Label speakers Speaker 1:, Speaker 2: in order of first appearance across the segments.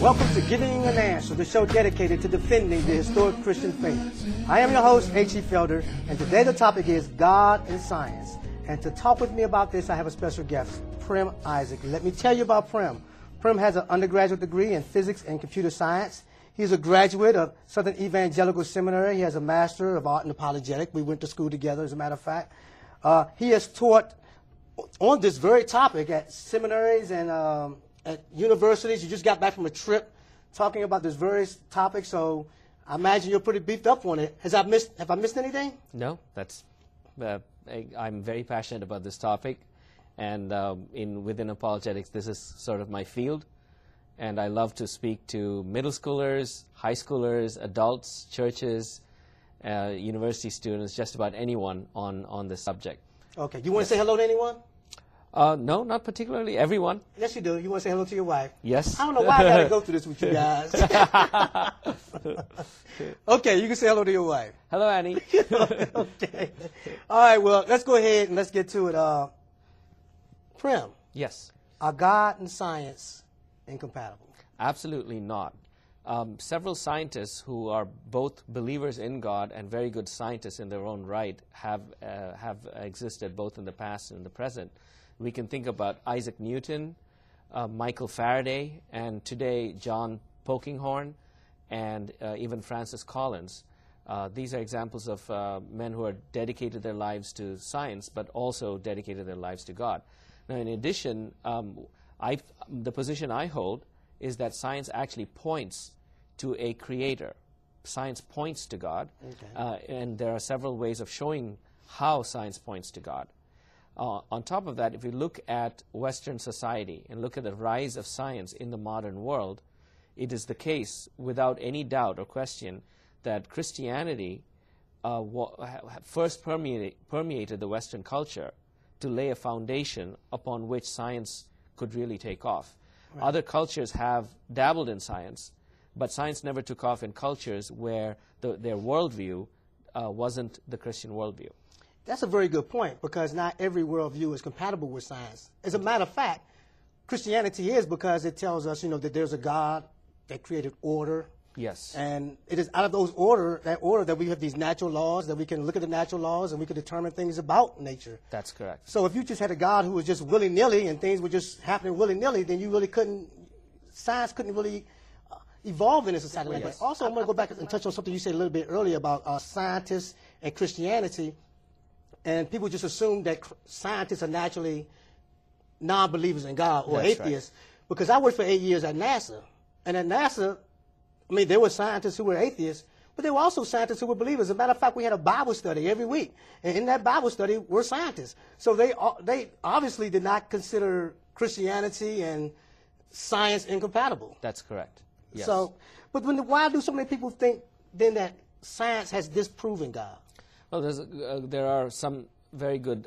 Speaker 1: Welcome to Giving an Answer, the show dedicated to defending the historic Christian faith. I am your host, H.E. Felder, and today the topic is God and Science. And to talk with me about this, I have a special guest, Prem Isaac. Let me tell you about Prem. Prem has an undergraduate degree in physics and computer science. He's a graduate of Southern Evangelical Seminary. He has a Master of Art in Apologetics. We went to school together, as a matter of fact. He has taught on this very topic at seminaries and at universities. You just got back from a trip talking about this various topic, so I imagine you're pretty beefed up on it. Have I missed anything?
Speaker 2: No, I'm very passionate about this topic, and within apologetics, this is sort of my field, and I love to speak to middle schoolers, high schoolers, adults, churches, university students, just about anyone on this subject.
Speaker 1: Okay, you want to say hello to anyone?
Speaker 2: No, not particularly. Everyone.
Speaker 1: Yes, you do. You want to say hello to your wife?
Speaker 2: Yes.
Speaker 1: I don't know why I got to go through this with you guys. Okay, you can say hello to your wife.
Speaker 2: Hello, Annie.
Speaker 1: Okay. All right, well, let's go ahead and let's get to it. Prem.
Speaker 2: Yes.
Speaker 1: Are God and science incompatible?
Speaker 2: Absolutely not. Several scientists who are both believers in God and very good scientists in their own right have existed both in the past and in the present. We can think about Isaac Newton, Michael Faraday, and today John Polkinghorne, and even Francis Collins. These are examples of men who are dedicated their lives to science, but also dedicated their lives to God. Now, in addition, the position I hold is that science actually points to a creator. Science points to God, okay. And there are several ways of showing how science points to God. On top of that, if we look at Western society and look at the rise of science in the modern world, it is the case, without any doubt or question, that Christianity first permeated the Western culture to lay a foundation upon which science could really take off. Right. Other cultures have dabbled in science, but science never took off in cultures where their worldview wasn't the Christian worldview.
Speaker 1: That's a very good point, because not every worldview is compatible with science. As a matter of fact, Christianity is, because it tells us, that there's a God that created order.
Speaker 2: Yes.
Speaker 1: And it is out of that order that we have these natural laws, that we can look at the natural laws and we can determine things about nature.
Speaker 2: That's correct.
Speaker 1: So if you just had a God who was just willy-nilly and things were just happening willy-nilly, then science couldn't really evolve in a society like that. Also, I'm going to go back and touch on something you said a little bit earlier about scientists and Christianity. And people just assume that scientists are naturally non-believers in God or atheists. Right. Because I worked for 8 years at NASA. And at NASA, there were scientists who were atheists, but there were also scientists who were believers. As a matter of fact, we had a Bible study every week. And in that Bible study were scientists. So they obviously did not consider Christianity and science incompatible.
Speaker 2: That's correct. Yes.
Speaker 1: So, but why do so many people think then that science has disproven God?
Speaker 2: Well, there are some very good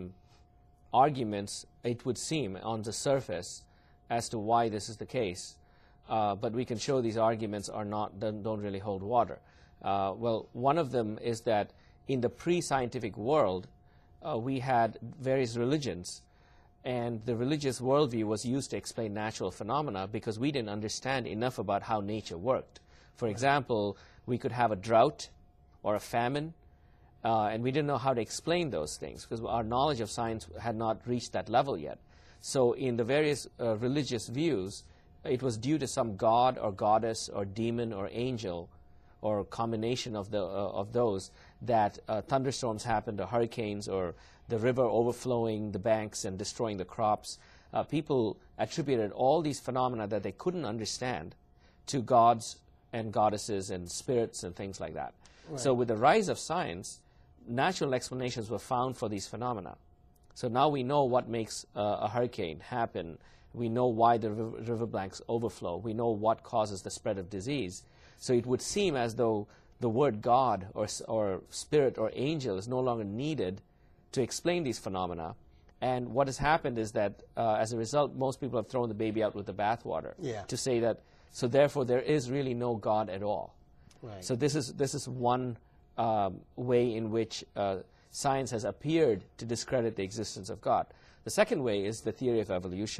Speaker 2: arguments, it would seem, on the surface as to why this is the case. But we can show these arguments don't really hold water. Well, one of them is that in the pre-scientific world, we had various religions, and the religious worldview was used to explain natural phenomena because we didn't understand enough about how nature worked. For example, we could have a drought or a famine, and we didn't know how to explain those things because our knowledge of science had not reached that level yet. So in the various religious views, it was due to some god or goddess or demon or angel or combination of those that thunderstorms happened or hurricanes or the river overflowing the banks and destroying the crops. People attributed all these phenomena that they couldn't understand to gods and goddesses and spirits and things like that. Right. So with the rise of science, natural explanations were found for these phenomena. So now we know what makes a hurricane happen. We know why the riverbanks overflow. We know what causes the spread of disease. So it would seem as though the word God or spirit or angel is no longer needed to explain these phenomena. And what has happened is that as a result, most people have thrown the baby out with the bathwater to say that, so therefore there is really no God at all. Right. So this is one way in which science has appeared to discredit the existence of God. The second way is the theory of evolution.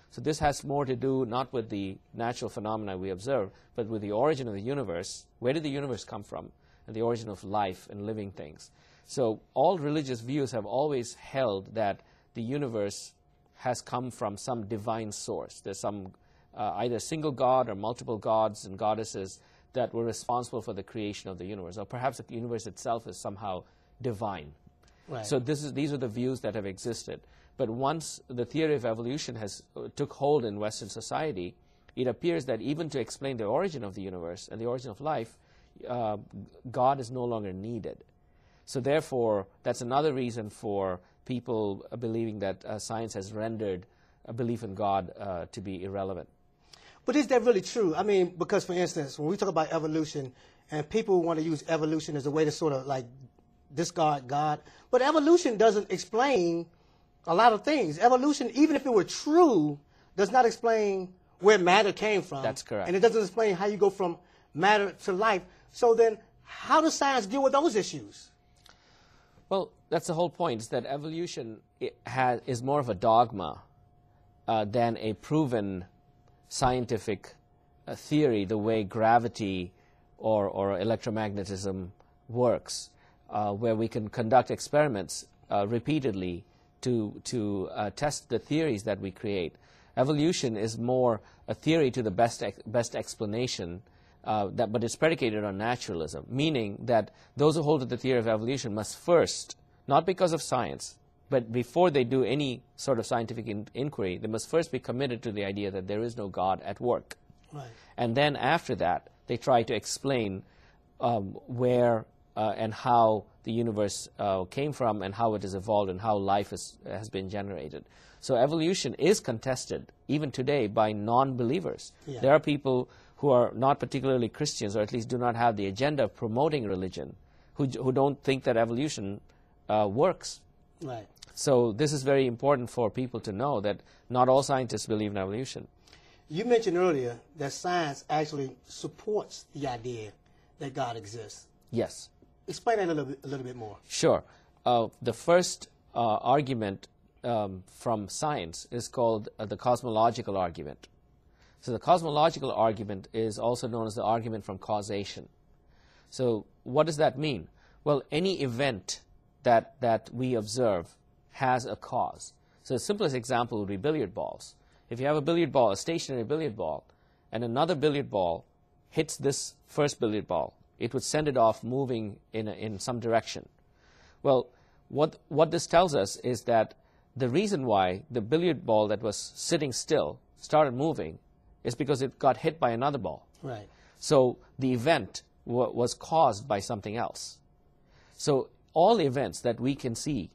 Speaker 2: So this has more to do not with the natural phenomena we observe, but with the origin of the universe. Where did the universe come from? And the origin of life and living things. So all religious views have always held that the universe has come from some divine source. There's some either single god or multiple gods and goddesses that were responsible for the creation of the universe, or perhaps the universe itself is somehow divine.
Speaker 1: Right.
Speaker 2: So these are the views that have existed. But once the theory of evolution has took hold in Western society, it appears that even to explain the origin of the universe and the origin of life, God is no longer needed. So therefore, that's another reason for people believing that science has rendered a belief in God to be irrelevant.
Speaker 1: But is that really true? I mean, because, for instance, when we talk about evolution, and people want to use evolution as a way to sort of like discard God, but evolution doesn't explain a lot of things. Evolution, even if it were true, does not explain where matter came from.
Speaker 2: That's correct.
Speaker 1: And it doesn't explain how you go from matter to life. So then, how does science deal with those issues?
Speaker 2: Well, that's the whole point, is that evolution is more of a dogma than a proven scientific theory, the way gravity or electromagnetism works, where we can conduct experiments repeatedly to test the theories that we create. Evolution is more a theory to the best explanation, but it's predicated on naturalism, meaning that those who hold to the theory of evolution must first, not because of science, but before they do any sort of scientific inquiry, they must first be committed to the idea that there is no God at work.
Speaker 1: Right.
Speaker 2: And then after that, they try to explain where and how the universe came from and how it has evolved and how life has been generated. So evolution is contested, even today, by non-believers.
Speaker 1: Yeah.
Speaker 2: There are people who are not particularly Christians, or at least do not have the agenda of promoting religion, who don't think that evolution works.
Speaker 1: Right.
Speaker 2: So this is very important for people to know, that not all scientists believe in evolution.
Speaker 1: You mentioned earlier that science actually supports the idea that God exists.
Speaker 2: Yes.
Speaker 1: Explain that a little bit more.
Speaker 2: Sure. The first argument from science is called the cosmological argument. So the cosmological argument is also known as the argument from causation. So what does that mean? Well, any event that we observe has a cause. So the simplest example would be billiard balls. If you have a billiard ball, a stationary billiard ball, and another billiard ball hits this first billiard ball, it would send it off moving in some direction. Well, what this tells us is that the reason why the billiard ball that was sitting still started moving is because it got hit by another ball.
Speaker 1: Right.
Speaker 2: So the event was caused by something else. So all events that we can see,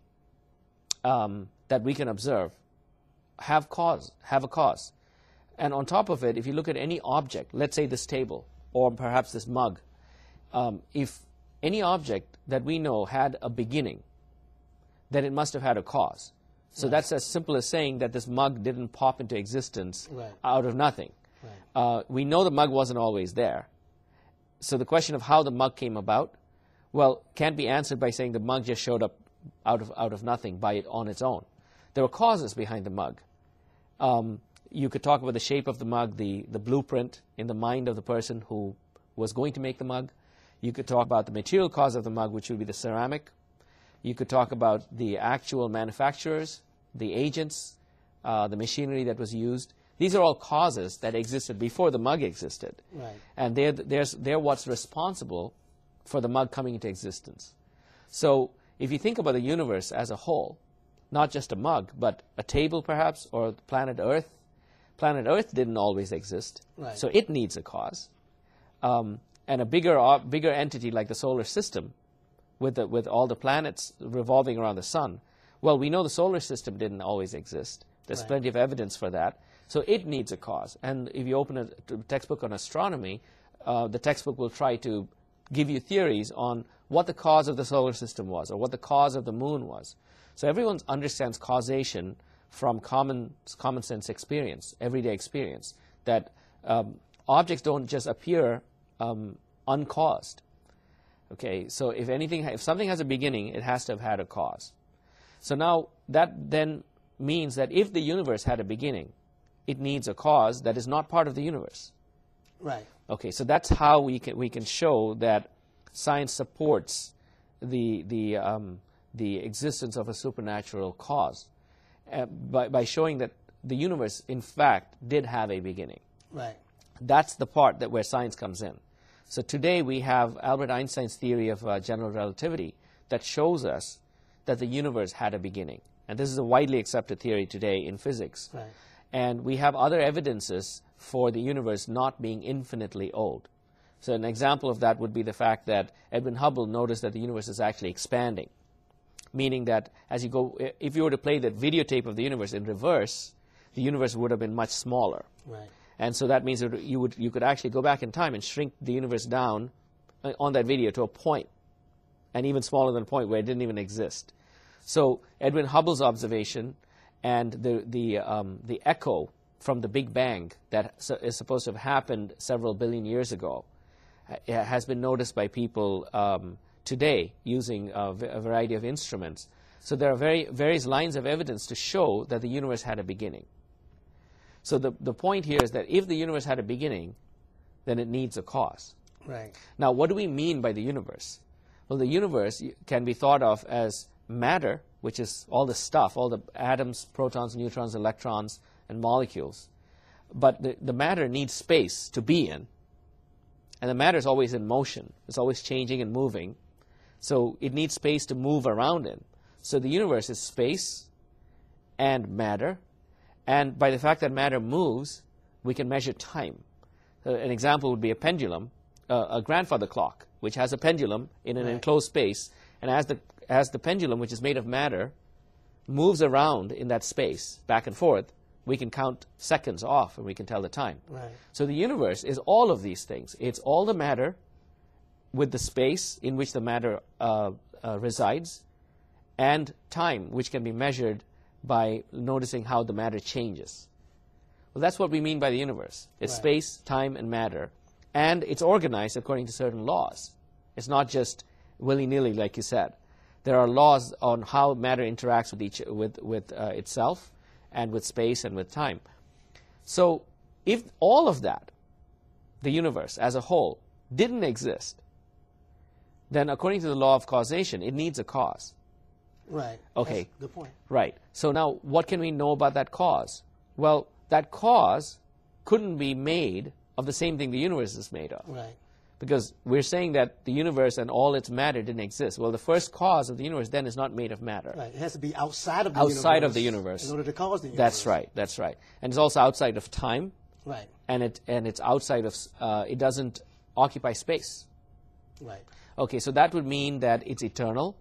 Speaker 2: that we can observe, have a cause. And on top of it, if you look at any object, let's say this table, or perhaps this mug, if any object that we know had a beginning, then it must have had a cause. So that's as simple as saying that this mug didn't pop into existence out of nothing.
Speaker 1: Right.
Speaker 2: We know the mug wasn't always there. So the question of how the mug came about, well, can't be answered by saying the mug just showed up out of nothing on its own. There were causes behind the mug. You could talk about the shape of the mug, the blueprint in the mind of the person who was going to make the mug. You could talk about the material cause of the mug, which would be the ceramic. You could talk about the actual manufacturers, the agents, the machinery that was used. These are all causes that existed before the mug existed.
Speaker 1: Right.
Speaker 2: And they're what's responsible for the mug coming into existence. So if you think about the universe as a whole, not just a mug, but a table perhaps, or planet Earth. Planet Earth didn't always exist,
Speaker 1: Right.
Speaker 2: so it needs a cause. And a bigger entity like the solar system, with all the planets revolving around the sun, well, we know the solar system didn't always exist. There's
Speaker 1: Right.
Speaker 2: plenty of evidence for that. So it needs a cause. And if you open a textbook on astronomy, the textbook will try to give you theories on what the cause of the solar system was, or what the cause of the moon was. So everyone understands causation from common sense experience, everyday experience, that objects don't just appear uncaused. Okay, so if something has a beginning, it has to have had a cause. So now that then means that if the universe had a beginning, it needs a cause that is not part of the universe.
Speaker 1: Right.
Speaker 2: Okay, so that's how we can show that science supports the existence of a supernatural cause by showing that the universe, in fact, did have a beginning.
Speaker 1: Right.
Speaker 2: That's the part that where science comes in. So today we have Albert Einstein's theory of general relativity that shows us that the universe had a beginning. And this is a widely accepted theory today in physics.
Speaker 1: Right.
Speaker 2: And we have other evidences for the universe not being infinitely old. So an example of that would be the fact that Edwin Hubble noticed that the universe is actually expanding, meaning that as you go, if you were to play that videotape of the universe in reverse, the universe would have been much smaller.
Speaker 1: Right.
Speaker 2: And so that means that you could actually go back in time and shrink the universe down on that video to a point, and even smaller than a point where it didn't even exist. So Edwin Hubble's observation and the echo from the Big Bang that is supposed to have happened several billion years ago has been noticed by people today using a variety of instruments. So there are various lines of evidence to show that the universe had a beginning. So the point here is that if the universe had a beginning, then it needs a cause.
Speaker 1: Right.
Speaker 2: Now, what do we mean by the universe? Well, the universe can be thought of as matter, which is all the stuff, all the atoms, protons, neutrons, electrons, and molecules. But the matter needs space to be in. And the matter is always in motion. It's always changing and moving. So it needs space to move around in. So the universe is space and matter. And by the fact that matter moves, we can measure time. An example would be a pendulum, a grandfather clock, which has a pendulum in an enclosed space. And as the pendulum, which is made of matter, moves around in that space, back and forth, we can count seconds off and we can tell the time.
Speaker 1: Right.
Speaker 2: So the universe is all of these things. It's all the matter with the space in which the matter resides, and time, which can be measured by noticing how the matter changes. Well, that's what we mean by the universe. It's space, time, and matter. And it's organized according to certain laws. It's not just willy-nilly, like you said. There are laws on how matter interacts with itself and with space and with time. So if all of that, the universe as a whole, didn't exist, then according to the law of causation, it needs a cause.
Speaker 1: Right.
Speaker 2: Okay.
Speaker 1: That's a good point.
Speaker 2: Right. So now what can we know about that cause? Well, that cause couldn't be made of the same thing the universe is made of.
Speaker 1: Right.
Speaker 2: Because we're saying that the universe and all its matter didn't exist. Well, the first cause of the universe then is not made of matter.
Speaker 1: Right. It has to be outside of the universe.
Speaker 2: Outside of the universe.
Speaker 1: In order to cause the universe.
Speaker 2: That's right. That's right. And it's also outside of time.
Speaker 1: Right.
Speaker 2: And it's outside of, it doesn't occupy space.
Speaker 1: Right.
Speaker 2: Okay, so that would mean that it's eternal.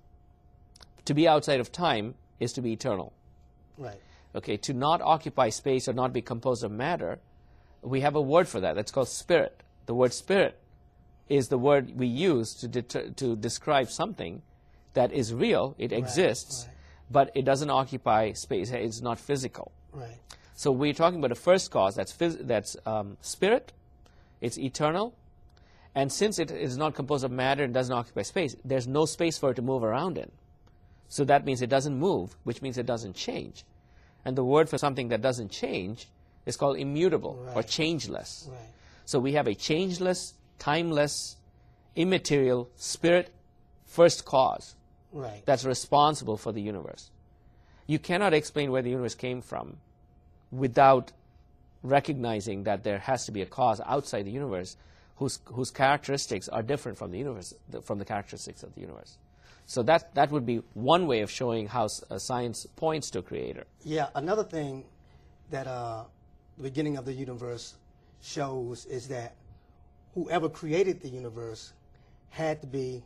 Speaker 2: To be outside of time is to be eternal.
Speaker 1: Right.
Speaker 2: Okay, to not occupy space or not be composed of matter, we have a word for that. That's called spirit. The word spirit is the word we use to describe something that is real. It exists, but it doesn't occupy space. It's not physical.
Speaker 1: Right.
Speaker 2: So we're talking about a first cause that's spirit. It's eternal. And since it is not composed of matter and doesn't occupy space, there's no space for it to move around in. So that means it doesn't move, which means it doesn't change. And the word for something that doesn't change is called immutable or changeless.
Speaker 1: Right.
Speaker 2: So we have a changeless, timeless, immaterial spirit first cause that's responsible for the universe. You cannot explain where the universe came from without recognizing that there has to be a cause outside the universe whose characteristics are different from the universe, from the characteristics of the universe. So that would be one way of showing how science points to a creator.
Speaker 1: Yeah, another thing that the beginning of the universe shows is that whoever created the universe had to be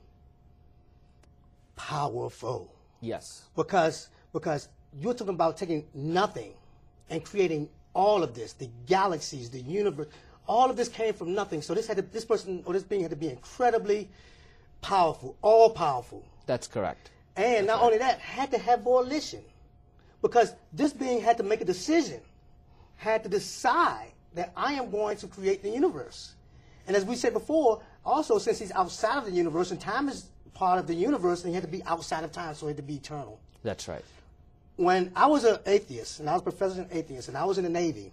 Speaker 1: powerful.
Speaker 2: Yes.
Speaker 1: Because you're talking about taking nothing and creating all of this, the galaxies, the universe. All of this came from nothing. So this person or this being had to be incredibly powerful, all powerful.
Speaker 2: That's correct.
Speaker 1: And not only that, had to have volition. Because this being had to make a decision, had to decide that I am going to create the universe. And as we said before, also since he's outside of the universe and time is part of the universe, then he had to be outside of time, so he had to be eternal.
Speaker 2: That's right.
Speaker 1: when I was an atheist, and I was a professor atheist, and I was in the Navy,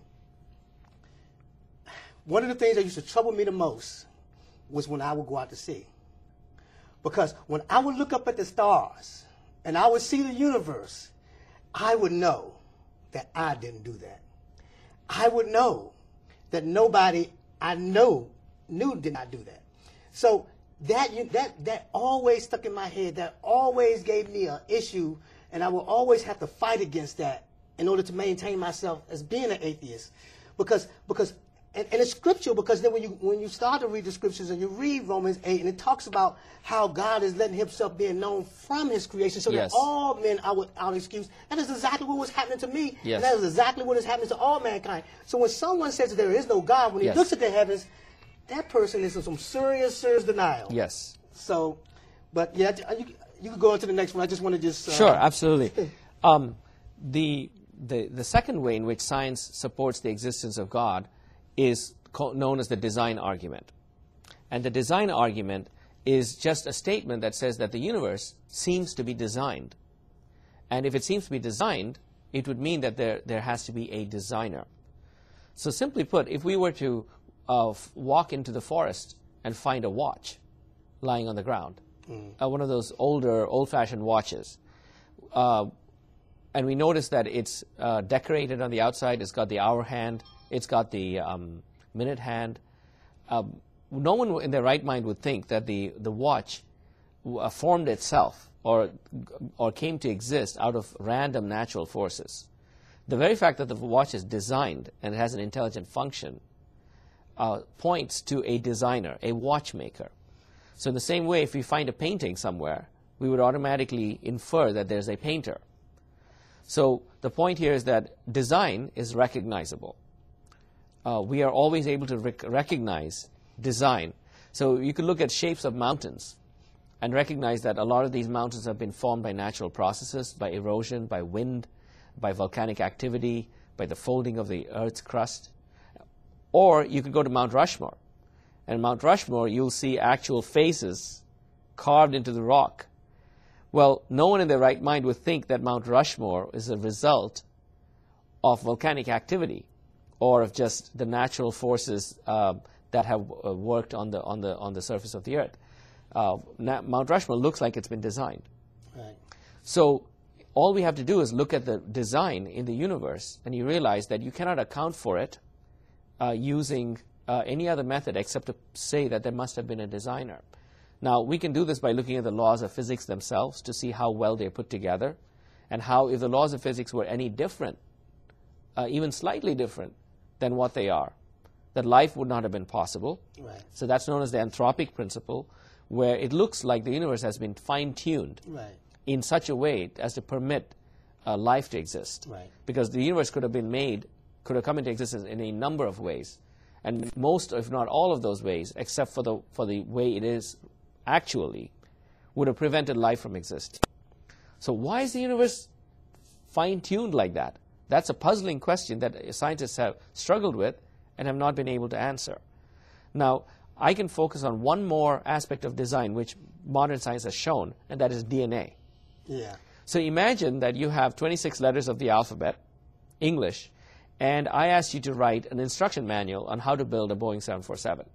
Speaker 1: one of the things that used to trouble me the most was when I would go out to sea. Because when I would look up at the stars and I would see the universe, I would know that I didn't do that. I would know that nobody I knew did not do that. So that always stuck in my head. That always gave me an issue, and I will always have to fight against that in order to maintain myself as being an atheist. Because and it's scriptural, because then when you start to read the scriptures and you read Romans 8, and it talks about how God is letting himself be known from his creation so
Speaker 2: Yes.
Speaker 1: that all men are without excuse. That is exactly what was happening to me.
Speaker 2: Yes.
Speaker 1: And that is exactly what is happening to all mankind. So when someone says that there is no God, when he
Speaker 2: Yes.
Speaker 1: looks at the heavens, that person is in some serious denial.
Speaker 2: Yes.
Speaker 1: So, but yeah, you could go on to the next one. I just want to just...
Speaker 2: Sure, absolutely. The second way in which science supports the existence of God is known as the design argument. And the design argument is just a statement that says that the universe seems to be designed. And if it seems to be designed, it would mean that there has to be a designer. So simply put, if we were to walk into the forest and find a watch lying on the ground, one of those old-fashioned watches, and we notice that it's decorated on the outside, it's got the hour hand, it's got the minute hand. No one in their right mind would think that the watch formed itself or came to exist out of random natural forces. The very fact that the watch is designed and it has an intelligent function points to a designer, a watchmaker. So in the same way, if we find a painting somewhere, we would automatically infer that there's a painter. So the point here is that design is recognizable. We are always able to recognize design. So you could look at shapes of mountains and recognize that a lot of these mountains have been formed by natural processes, by erosion, by wind, by volcanic activity, by the folding of the Earth's crust. Or you could go to Mount Rushmore. And Mount Rushmore, you'll see actual faces carved into the rock. Well, no one in their right mind would think that Mount Rushmore is a result of volcanic activity or of just the natural forces that have worked on the surface of the Earth. Mount Rushmore looks like it's been designed.
Speaker 1: Right.
Speaker 2: So all we have to do is look at the design in the universe, and you realize that you cannot account for it using any other method except to say that there must have been a designer. Now, we can do this by looking at the laws of physics themselves to see how well they're put together, and how, if the laws of physics were any different, even slightly different than what they are, that life would not have been possible.
Speaker 1: Right.
Speaker 2: So that's known as the anthropic principle, where it looks like the universe has been fine-tuned
Speaker 1: Right.
Speaker 2: in such a way as to permit life to exist.
Speaker 1: Right.
Speaker 2: Because the universe could have come into existence in a number of ways, and most, if not all of those ways, except for the way it is actually, would have prevented life from existing. So why is the universe fine-tuned like that? That's a puzzling question that scientists have struggled with and have not been able to answer. Now, I can focus on one more aspect of design which modern science has shown, and that is DNA.
Speaker 1: Yeah.
Speaker 2: So imagine that you have 26 letters of the alphabet, English, and I asked you to write an instruction manual on how to build a Boeing 747.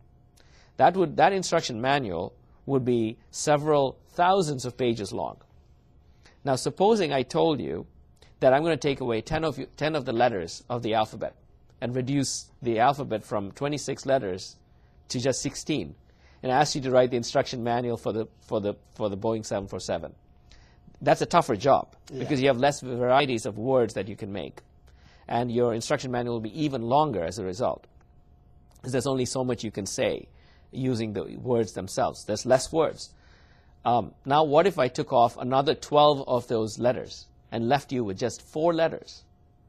Speaker 2: That instruction manual would be several thousands of pages long. Now, supposing I told you that I'm going to take away 10 of the letters of the alphabet and reduce the alphabet from 26 letters to just 16, and ask you to write the instruction manual for the Boeing 747. That's a tougher job, because you have less varieties of words that you can make, and your instruction manual will be even longer as a result, because there's only so much you can say using the words themselves. There's less words. Now, what if I took off another 12 of those letters and left you with just 4 letters?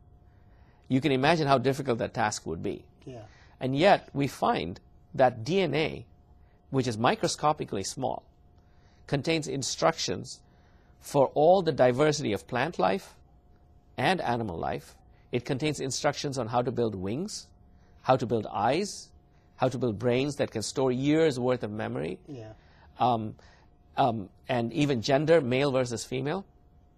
Speaker 2: You can imagine how difficult that task would be.
Speaker 1: Yeah.
Speaker 2: And yet, we find that DNA, which is microscopically small, contains instructions for all the diversity of plant life and animal life. It contains instructions on how to build wings, how to build eyes, how to build brains that can store years' worth of memory,
Speaker 1: Yeah.
Speaker 2: And even gender, male versus female.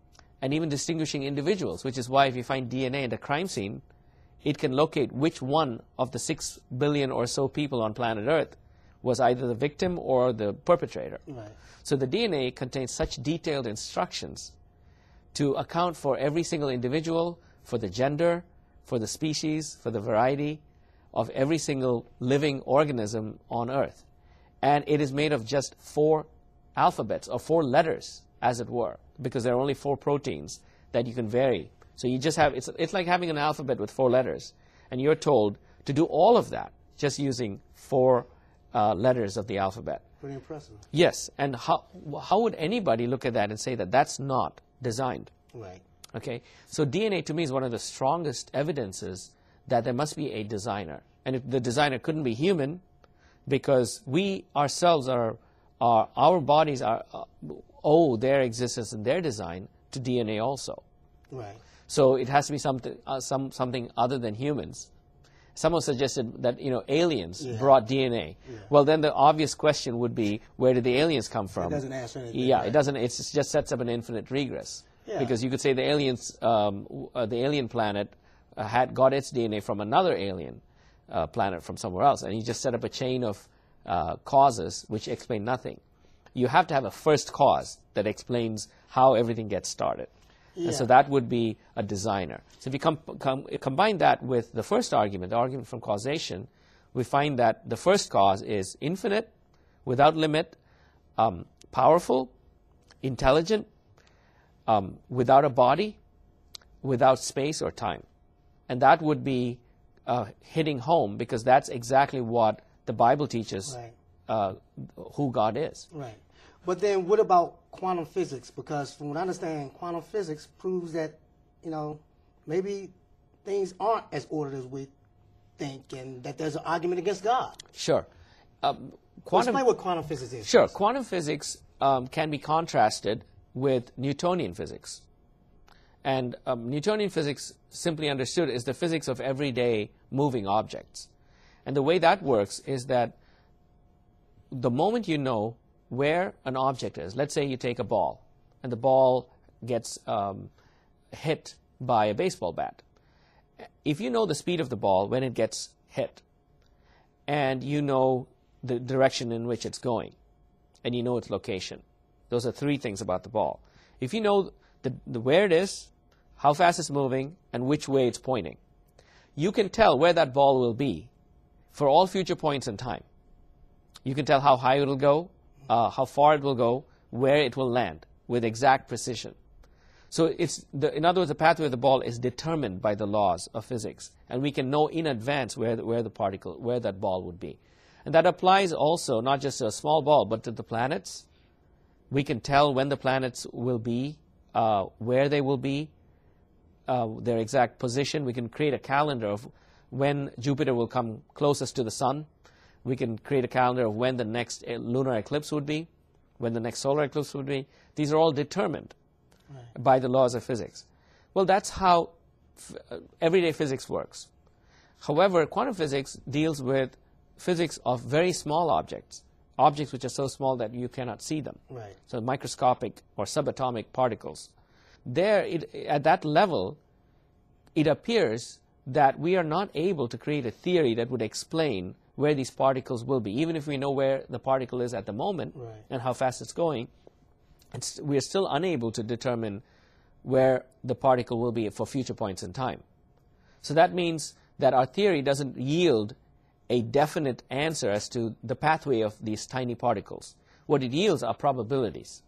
Speaker 2: and even distinguishing individuals, which is why if you find DNA at a crime scene, it can locate which one of the 6 billion or so people on planet Earth was either the victim or the perpetrator.
Speaker 1: Right.
Speaker 2: So the DNA contains such detailed instructions to account for every single individual, for the gender, for the species, for the variety of every single living organism on Earth. And it is made of just 4 alphabets, or 4 letters, as it were, because there are only 4 proteins that you can vary. So you just have, it's like having an alphabet with 4 letters, and you're told to do all of that just using 4 letters of the alphabet.
Speaker 1: Pretty impressive.
Speaker 2: Yes, and how would anybody look at that and say that that's not designed?
Speaker 1: Right.
Speaker 2: Okay, so DNA to me is one of the strongest evidences that there must be a designer. And if the designer couldn't be human, because we ourselves our bodies owe their existence and their design to DNA also.
Speaker 1: Right.
Speaker 2: So it has to be something other than humans. Someone suggested that aliens brought DNA. Yeah. Well, then the obvious question would be, where did the aliens come from?
Speaker 1: It doesn't answer anything.
Speaker 2: Yeah,
Speaker 1: right?
Speaker 2: It doesn't. It just sets up an infinite regress. Yeah. Because you could say the aliens, the alien planet, got its DNA from another alien planet from somewhere else, and you just set up a chain of causes which explain nothing. You have to have a first cause that explains how everything gets started. Yeah. And so that would be a designer. So if you combine that with the first argument, the argument from causation, we find that the first cause is infinite, without limit, powerful, intelligent, without a body, without space or time. And that would be hitting home, because that's exactly what the Bible teaches who God is.
Speaker 1: Right. But then what about quantum physics? Because from what I understand, quantum physics proves that, maybe things aren't as ordered as we think, and that there's an argument against God.
Speaker 2: Sure.
Speaker 1: Explain what quantum physics is.
Speaker 2: Sure. Quantum physics can be contrasted with Newtonian physics. And Newtonian physics, simply understood, is the physics of everyday moving objects. And the way that works is that the moment you know where an object is, let's say you take a ball, and the ball gets hit by a baseball bat. If you know the speed of the ball when it gets hit, and you know the direction in which it's going, and you know its location, those are 3 things about the ball. If you know the where it is, how fast it's moving, and which way it's pointing, you can tell where that ball will be for all future points in time. You can tell how high it will go, how far it will go, where it will land, with exact precision. So in other words, the pathway of the ball is determined by the laws of physics, and we can know in advance where that ball would be. And that applies also not just to a small ball, but to the planets. We can tell when the planets will be, where they will be, their exact position. We can create a calendar of when Jupiter will come closest to the sun. We can create a calendar of when the next lunar eclipse would be, when the next solar eclipse would be. These are all determined by the laws of physics. Well, that's how everyday physics works. However, quantum physics deals with physics of very small objects which are so small that you cannot see them.
Speaker 1: Right.
Speaker 2: So microscopic or subatomic particles. There, at that level, it appears that we are not able to create a theory that would explain where these particles will be. Even if we know where the particle is at the moment and how fast it's going, we are still unable to determine where the particle will be for future points in time. So that means that our theory doesn't yield a definite answer as to the pathway of these tiny particles. What it yields are probabilities.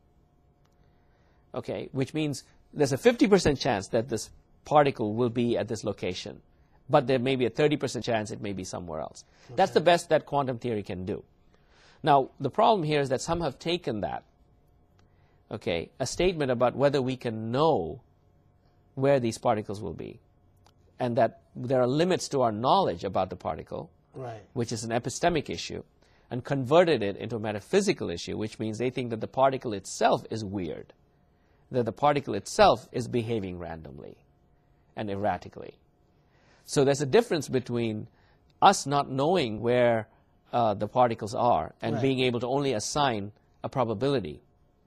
Speaker 2: Okay, which means there's a 50% chance that this particle will be at this location, but there may be a 30% chance it may be somewhere else. Okay. That's the best that quantum theory can do. Now, the problem here is that some have taken that, okay, a statement about whether we can know where these particles will be, and that there are limits to our knowledge about the particle, which is an epistemic issue, and converted it into a metaphysical issue, which means they think that the particle itself is weird, that the particle itself is behaving randomly and erratically. So there's a difference between us not knowing where the particles are and being able to only assign a probability,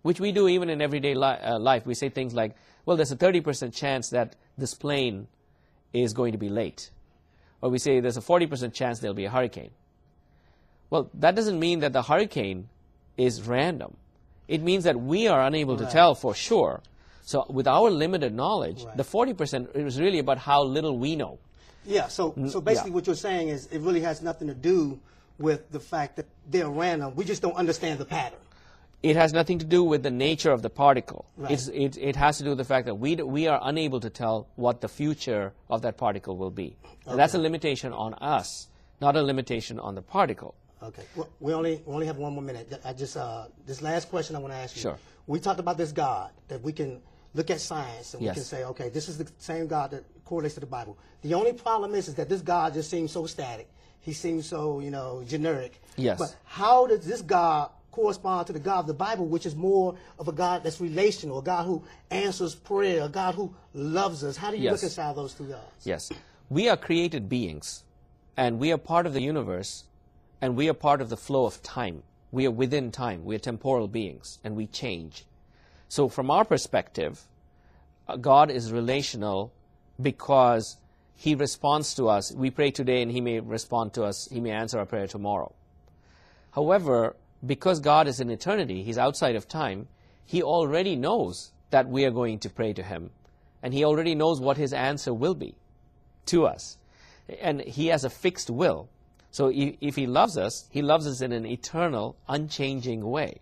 Speaker 2: which we do even in everyday life. We say things like, well, there's a 30% chance that this plane is going to be late. Or we say there's a 40% chance there'll be a hurricane. Well, that doesn't mean that the hurricane is random. It means that we are unable to tell for sure. So with our limited knowledge, the 40% is really about how little we know.
Speaker 1: Yeah, so basically what you're saying is it really has nothing to do with the fact that they're random. We just don't understand the pattern.
Speaker 2: It has nothing to do with the nature of the particle.
Speaker 1: Right.
Speaker 2: It has to do with the fact that we are unable to tell what the future of that particle will be. And that's a limitation on us, not a limitation on the particle.
Speaker 1: Okay. Well, we only have one more minute. I just this last question I want to ask you.
Speaker 2: Sure.
Speaker 1: We talked about this God that we can look at science and we can say, okay, this is the same God that correlates to the Bible. The only problem is that this God just seems so static. He seems so, generic.
Speaker 2: Yes.
Speaker 1: But how does this God correspond to the God of the Bible, which is more of a God that's relational, a God who answers prayer, a God who loves us? How do you reconcile those two gods?
Speaker 2: Yes. We are created beings, and we are part of the universe, and we are part of the flow of time. We are within time. We are temporal beings, and we change. So from our perspective, God is relational because He responds to us. We pray today, and He may respond to us. He may answer our prayer tomorrow. However, because God is in eternity, He's outside of time, He already knows that we are going to pray to Him, and He already knows what His answer will be to us. And He has a fixed will. So if He loves us in an eternal, unchanging way.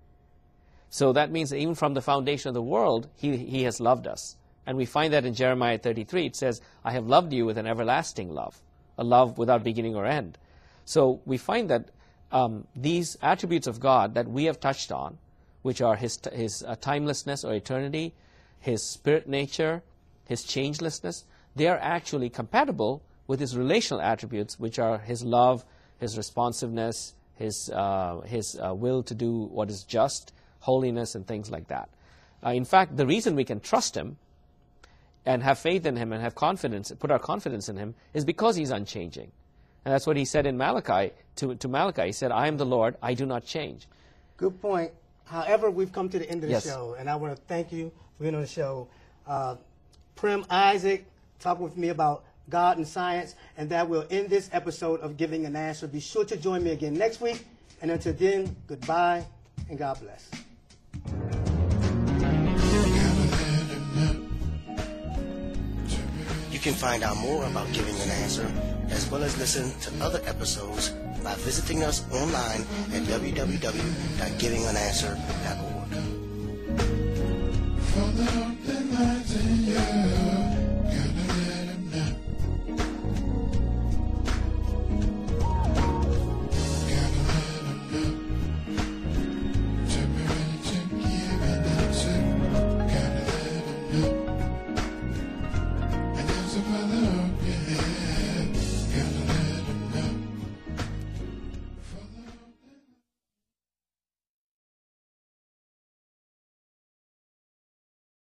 Speaker 2: So that means that even from the foundation of the world, He has loved us. And we find that in Jeremiah 33, it says, I have loved you with an everlasting love, a love without beginning or end. So we find that these attributes of God that we have touched on, which are His timelessness or eternity, His spirit nature, His changelessness, they are actually compatible with His relational attributes, which are His love, His responsiveness, His will to do what is just, holiness, and things like that. In fact, the reason we can trust Him and have faith in Him and have confidence, put our confidence in Him, is because He's unchanging. And that's what He said in Malachi, to Malachi. He said, I am the Lord, I do not change.
Speaker 1: Good point. However, we've come to the end of the show, and I want to thank you for being on the show. Prem Isaac, talking with me about God and science, and that will end this episode of Giving an Answer. Be sure to join me again next week, and until then, goodbye, and God bless.
Speaker 3: You can find out more about Giving an Answer, as well as listen to other episodes by visiting us online at www.givingananswer.org.